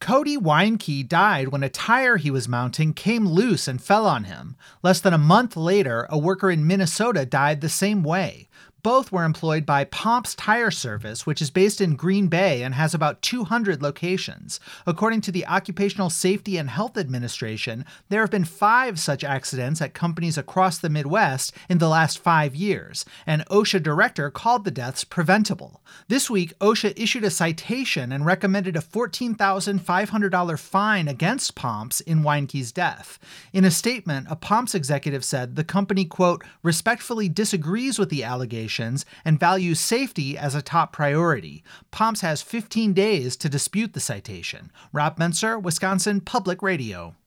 Cody Weinke died when a tire he was mounting came loose and fell on him. Less than a month later, a worker in Minnesota died the same way. Both were employed by Pomps Tire Service, which is based in Green Bay and has about 200 locations. According to the Occupational Safety and Health Administration, there have been 5 such accidents at companies across the Midwest in the last 5 years. An OSHA director called the deaths preventable. This week, OSHA issued a citation and recommended a $14,500 fine against Pomps in Weinke's death. In a statement, a Pomps executive said the company, quote, respectfully disagrees with the allegations and values safety as a top priority. Pomps has 15 days to dispute the citation. Rob Menser, Wisconsin Public Radio.